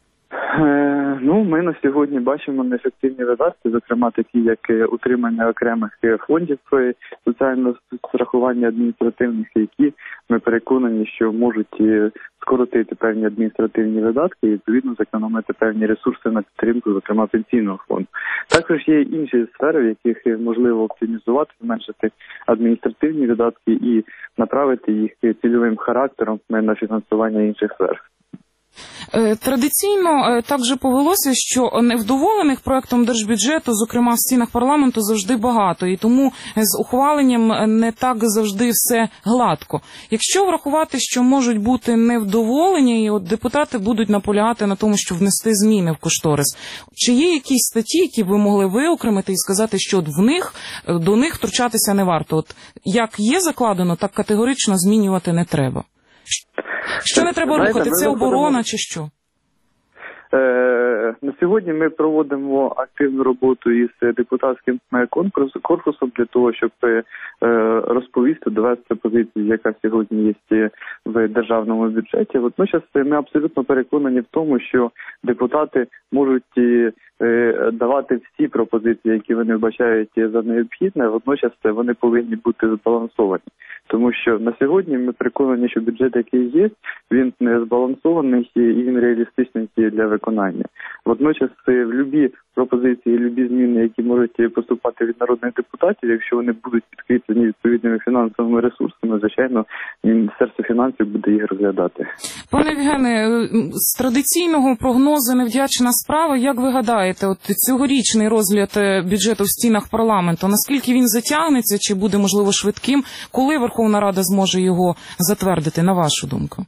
Ми на сьогодні бачимо неефективні видатки, зокрема такі, як утримання окремих фондів соціального страхування адміністративних, які ми переконані, що можуть скоротити певні адміністративні видатки і, відповідно, зекономити певні ресурси на підтримку, зокрема пенсійного фонду. Також є інші сфери, в яких можливо оптимізувати, зменшити адміністративні видатки і направити їх цільовим характером на фінансування інших сфер. Традиційно так же повелося, що невдоволених проектом держбюджету, зокрема в стінах парламенту, завжди багато, і тому з ухваленням не так завжди все гладко. Якщо врахувати, що можуть бути невдоволені, і от депутати будуть наполягати на тому, що внести зміни в кошторис, чи є якісь статті, які ви могли виокремити і сказати, що от до них втручатися не варто? От як є закладено, так категорично змінювати не треба. Що не треба рухати? Це оборона чи що? На сьогодні ми проводимо активну роботу із депутатським корпусом для того, щоб розповісти, довести позицію, яка сьогодні є в державному бюджеті. Водночас ми абсолютно переконані в тому, що депутати можуть давати всі пропозиції, які вони вбачають за необхідне, водночас вони повинні бути збалансовані. Тому що на сьогодні ми переконані, що бюджет, який є, він не збалансований і він реалістичний для виконання. Водночас в любі пропозиції, любі зміни, які можуть поступати від народних депутатів, якщо вони будуть підкріплені відповідними фінансовими ресурсами, звичайно, Міністерство фінансів буде їх розглядати. Пане Євгене, з традиційного прогнозу невдячна справа, як ви гадаєте, от цьогорічний розгляд бюджету в стінах парламенту, наскільки він затягнеться, чи буде, можливо, швидким, коли Верховна Рада зможе його затвердити, на вашу думку?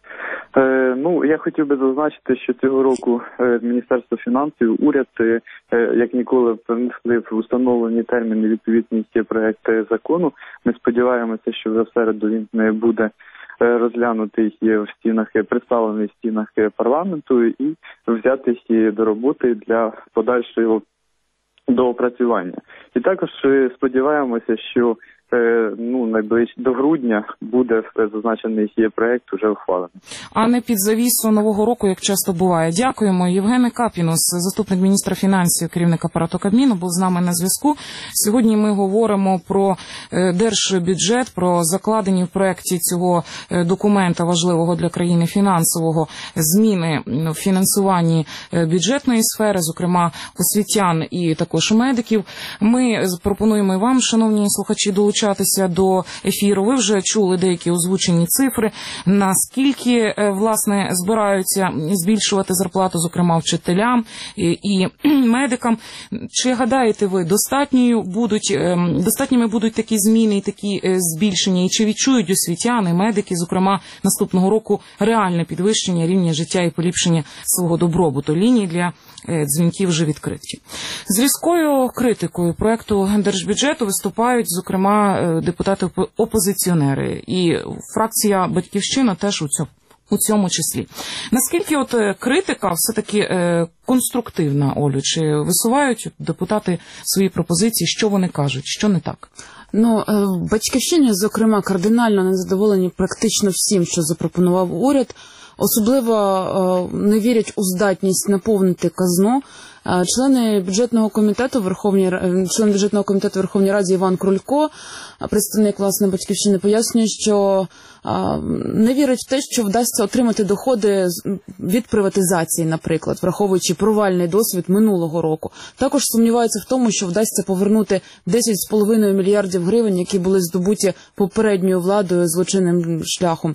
Я хотів би зазначити, що цього року Міністерство фінансів, уряд, як ніколи, принесли в установлені терміни відповідний проект закону. Ми сподіваємося, що вже в середу він буде розглянутий в стінах, представлений в стінах парламенту і взятий до роботи для подальшого доопрацювання. І також сподіваємося, що найближче до грудня буде зазначений проект уже ухвалений. А не під завісу Нового року, як часто буває. Дякуємо. Євген Капінос, заступник міністра фінансів, керівник апарату Кабміну, був з нами на зв'язку. Сьогодні ми говоримо про держбюджет, про закладені в проекті цього документа важливого для країни фінансового зміни в фінансуванні бюджетної сфери, зокрема освітян і також також медиків. Ми пропонуємо і вам, шановні слухачі, долучатися до ефіру. Ви вже чули деякі озвучені цифри, наскільки, власне, збираються збільшувати зарплату, зокрема, вчителям і медикам. Чи гадаєте ви, достатніми будуть такі зміни і такі збільшення? І чи відчують освітяни, медики, зокрема, наступного року реальне підвищення рівня життя і поліпшення свого добробуту? Лінії для дзвінків вже відкриті. З різкою критикою проекту держбюджету виступають, зокрема, депутати-опозиціонери. І фракція «Батьківщина» теж у цьому числі. Наскільки критика все-таки конструктивна, Олю? Чи висувають депутати свої пропозиції? Що вони кажуть? Що не так? В «Батьківщині», зокрема, кардинально незадоволені практично всім, що запропонував уряд. Особливо не вірять у здатність наповнити казну. Член бюджетного комітету Верховній Раді Іван Крулько, представник, власне, «Батьківщини», пояснює, що не вірить в те, що вдасться отримати доходи від приватизації, наприклад, враховуючи провальний досвід минулого року. Також сумнівається в тому, що вдасться повернути 10,5 мільярдів гривень, які були здобуті попередньою владою злочинним шляхом.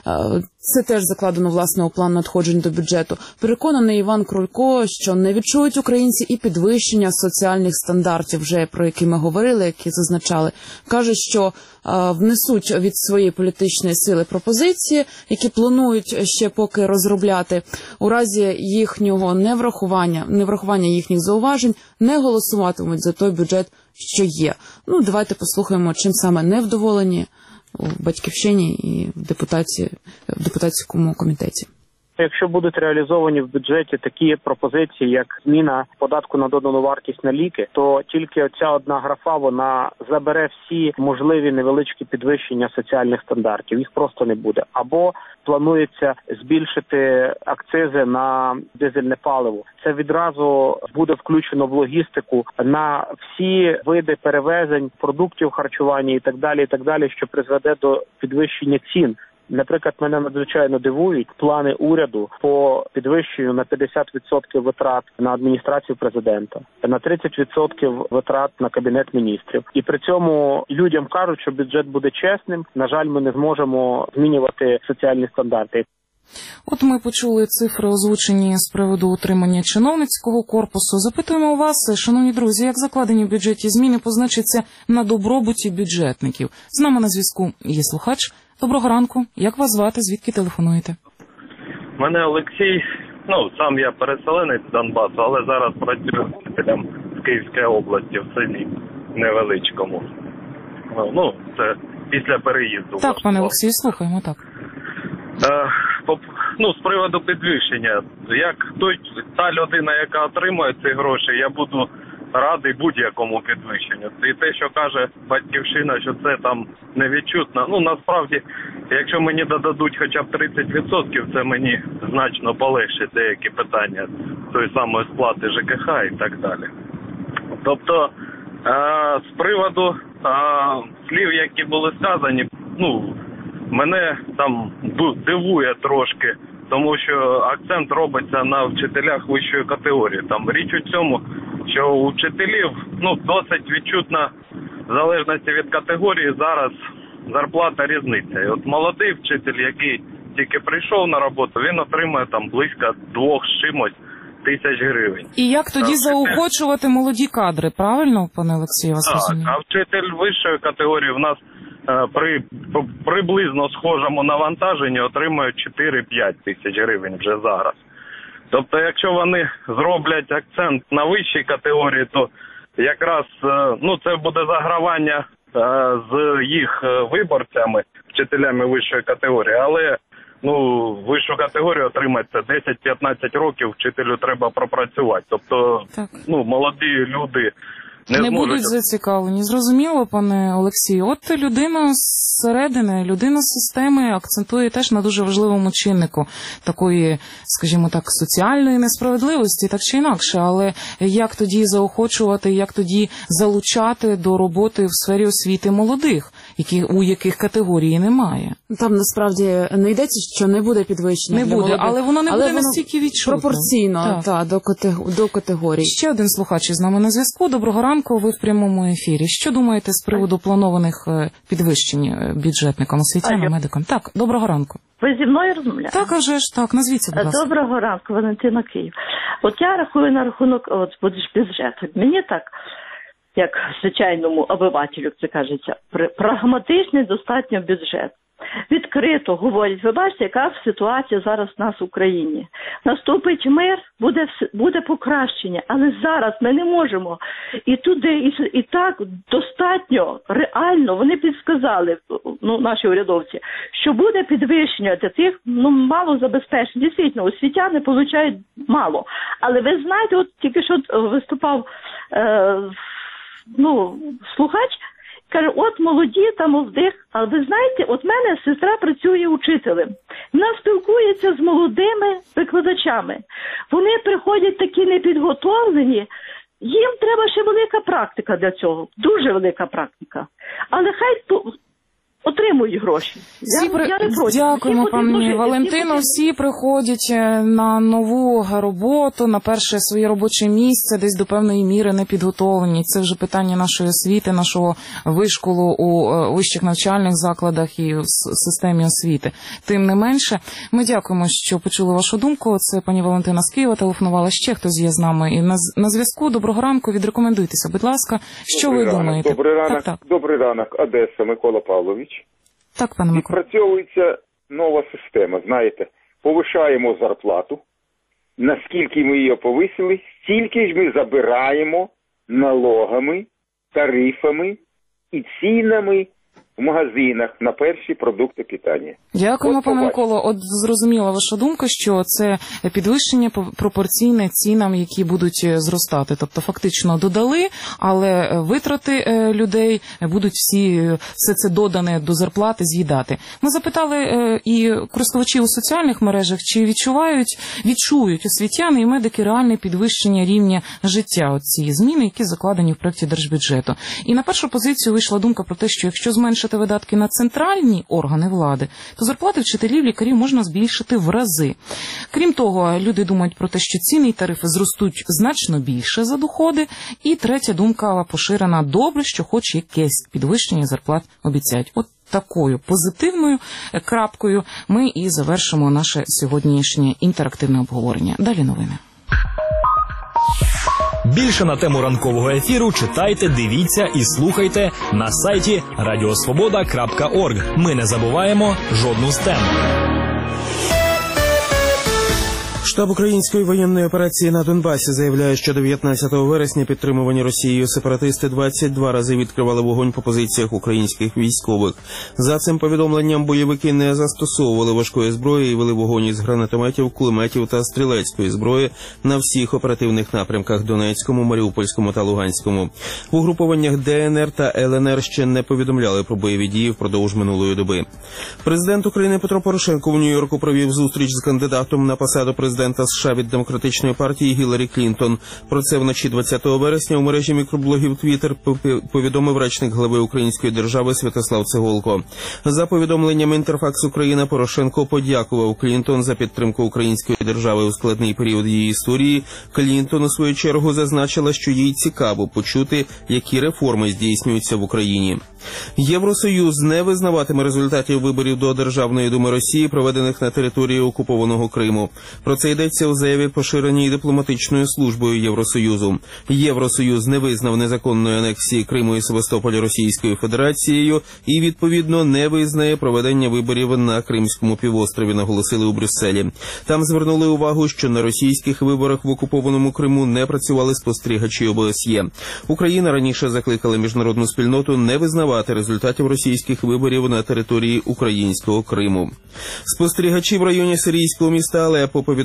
Це теж закладено, власне, у план надходжень до бюджету. Переконаний Іван Крулько, що не відчують українці і підвищення соціальних стандартів, вже про які ми говорили, які зазначали. Каже, що внесуть від своєї політичної сили пропозиції, які планують ще поки розробляти. У разі їхнього неврахування їхніх зауважень не голосуватимуть за той бюджет, що є. Давайте послухаємо, чим саме невдоволені у «Батьківщині» і в депутатському комітеті. Якщо будуть реалізовані в бюджеті такі пропозиції, як зміна податку на додану вартість на ліки, то тільки оця одна графа, вона забере всі можливі невеличкі підвищення соціальних стандартів. Їх просто не буде. Або планується збільшити акцизи на дизельне паливо. Це відразу буде включено в логістику на всі види перевезень, продуктів харчування і так далі, що призведе до підвищення цін. Наприклад, мене надзвичайно дивують плани уряду по підвищенню на 50% витрат на адміністрацію президента, на 30% витрат на Кабінет міністрів. І при цьому людям кажуть, що бюджет буде чесним. На жаль, ми не зможемо змінювати соціальні стандарти. От ми почули цифри, озвучені з приводу утримання чиновницького корпусу. Запитуємо у вас, шановні друзі, як закладені в бюджеті зміни позначаться на добробуті бюджетників? З нами на зв'язку є слухач. Доброго ранку. Як вас звати? Звідки телефонуєте? Мене Олексій. Сам я переселенець з Донбасу, але зараз працюю вчителем в Київській області, в селі невеличкому. Це після переїзду. Так, пане Олексію, слухаємо, так. З приводу підвищення. Як та людина, яка отримує ці гроші, я буду радий будь-якому підвищенню. І те, що каже «Батьківщина», що це там невідчутно. Насправді, якщо мені додадуть хоча б 30%, це мені значно полегшить деякі питання тої самої сплати ЖКХ і так далі. Тобто, з приводу слів, які були сказані, мене там дивує трошки, тому що акцент робиться на вчителях вищої категорії. Там річ у цьому, що у вчителів досить відчутна, в залежності від категорії, зараз зарплата різниця. І от молодий вчитель, який тільки прийшов на роботу, він отримує там близько 2 з чимось тисяч гривень. І як тоді заохочувати молоді кадри, правильно, пане Олексію, вас розумію? А вчитель вищої категорії в нас при приблизно схожому навантаженні отримують 4-5 тисяч гривень вже зараз. Тобто, якщо вони зроблять акцент на вищій категорії, то якраз це буде загравання з їх виборцями, вчителями вищої категорії, але вищу категорію отримати це 10-15 років вчителю треба пропрацювати. Тобто, молоді люди не будуть зацікавлені. Зрозуміло, пане Олексію. От людина зсередини, людина з системи акцентує теж на дуже важливому чиннику такої, скажімо так, соціальної несправедливості, так чи інакше. Але як тоді заохочувати, як тоді залучати до роботи в сфері освіти молодих? у яких категорії немає. Там насправді не йдеться, що не буде підвищення. Не буде, але воно не буде настільки відчутно. Пропорційно до категорії. Ще один слухач із нами на зв'язку. Доброго ранку, ви в прямому ефірі. Що думаєте з приводу планованих підвищень бюджетникам, освітянам, медикам? Так, доброго ранку. Ви зі мною розмовляєте? Так, а вже ж так, назвіться, будь ласка. Доброго ранку, Валентина, Київ. От я рахую на рахунок бюджету. Мені так, як звичайному обивателю, це кажеться, прагматичний достатньо бюджет. Відкрито говорять, ви бачите, яка ситуація зараз в нас в Україні. Наступить мир, буде покращення, але зараз ми не можемо. І туди, і так достатньо реально, вони підсказали, наші урядовці, що буде підвищення для тих, мало забезпечень. Дійсно, освітяни получають мало. Але ви знаєте, от тільки що виступав слухач, каже, от молоді та молодих, але ви знаєте, от мене сестра працює учителем. Вона спілкується з молодими викладачами. Вони приходять такі непідготовлені, їм треба ще велика практика для цього, дуже велика практика. Але хай отримують гроші. Дякуємо, пані Валентино. Всі приходять на нову роботу, на перше своє робоче місце, десь до певної міри не підготовлені. Це вже питання нашої освіти, нашого вишколу у вищих навчальних закладах і в системі освіти. Тим не менше, ми дякуємо, що почули вашу думку. Це пані Валентина з Києва телефонувала. Ще хтось є з нами і на зв'язку. Доброго ранку, відрекомендуйтеся, будь ласка. Що ви думаєте? Добрий ранок, Одеса, Микола Павлович. Так, пане Микола. Відпрацьовується нова система, знаєте, повишаємо зарплату, наскільки ми її повисили, стільки ж ми забираємо налогами, тарифами і цінами в магазинах на перші продукти питання. Дякуємо, пане Миколо. От зрозуміла ваша думка, що це підвищення пропорційне цінам, які будуть зростати. Тобто фактично додали, але витрати людей будуть все це додане до зарплати з'їдати. Ми запитали і користувачів у соціальних мережах, чи відчують освітяни і медики реальне підвищення рівня життя, оці зміни, які закладені в проєкті держбюджету. І на першу позицію вийшла думка про те, що якщо зменшити видатки на центральні органи влади, то зарплати вчителів, лікарів можна збільшити в рази. Крім того, люди думають про те, що ціни і тарифи зростуть значно більше за доходи. І третя думка поширена: добре, що хоч якесь підвищення зарплат обіцяють. От такою позитивною крапкою ми і завершимо наше сьогоднішнє інтерактивне обговорення. Далі новини. Більше на тему ранкового ефіру читайте, дивіться і слухайте на сайті radiosvoboda.org. Ми не забуваємо жодну з тем. Штаб української воєнної операції на Донбасі заявляє, що 19 вересня підтримувані Росією сепаратисти 22 рази відкривали вогонь по позиціях українських військових. За цим повідомленням бойовики не застосовували важкої зброї і вели вогонь із гранатометів, кулеметів та стрілецької зброї на всіх оперативних напрямках – Донецькому, Маріупольському та Луганському. В угрупованнях ДНР та ЛНР ще не повідомляли про бойові дії впродовж минулої доби. Президент України Петро Порошенко у Нью-Йорку провів зустріч з кандидатом на посаду президента США від Демократичної партії Гіларі Клінтон. Про це вночі 20 вересня у мережі мікроблогів Твіттер повідомив речник глави Української держави Святослав Цеголко. За повідомленням Інтерфакс Україна, Порошенко подякував Клінтон за підтримку української держави у складний період її історії. Клінтон у свою чергу зазначила, що їй цікаво почути, які реформи здійснюються в Україні. Євросоюз не визнаватиме результатів виборів до Державної думи Росії, проведених на території окупованого Криму. Про це йдеться у заяві, поширеній дипломатичною службою Євросоюзу. Євросоюз не визнав незаконної анексії Криму і Севастополя Російською Федерацією і, відповідно, не визнає проведення виборів на Кримському півострові, наголосили у Брюсселі. Там звернули увагу, що на російських виборах в окупованому Криму не працювали спостерігачі ОБСЄ. Україна раніше закликала міжнародну спільноту не визнавати результатів російських виборів на території українського Криму. Спостерігачі в районі сирійського міста Алеппо повідомляють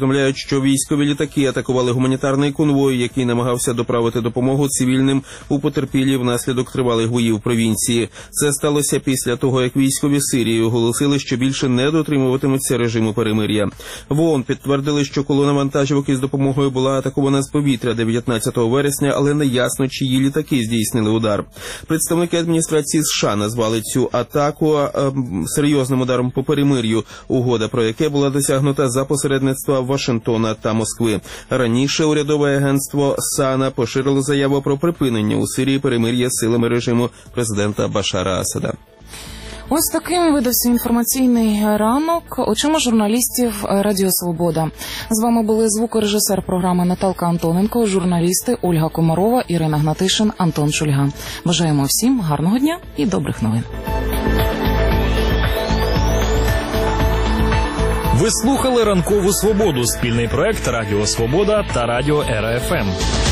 повідомляють, що військові літаки атакували гуманітарний конвой, який намагався доправити допомогу цивільним у потерпілі внаслідок тривалих боїв в провінції. Це сталося після того, як військові Сирії оголосили, що більше не дотримуватимуться режиму перемир'я. В ООН підтвердили, що колона вантажівок із допомогою була атакована з повітря 19 вересня, але не ясно, чиї літаки здійснили удар. Представники адміністрації США назвали цю атаку серйозним ударом по перемир'ю, угода про яке була досягнута за посередництва Вашингтона та Москви. Раніше урядове агентство САНА поширило заяву про припинення у Сирії перемир'я силами режиму президента Башара Асада. Ось таким видався інформаційний ранок очима журналістів Радіо Свобода. З вами були звукорежисер програми Наталка Антоненко, журналісти Ольга Комарова, Ірина Гнатишин, Антон Шульга. Бажаємо всім гарного дня і добрих новин. Ви слухали «Ранкову Свободу» – спільний проект Радіо Свобода та Радіо РФМ.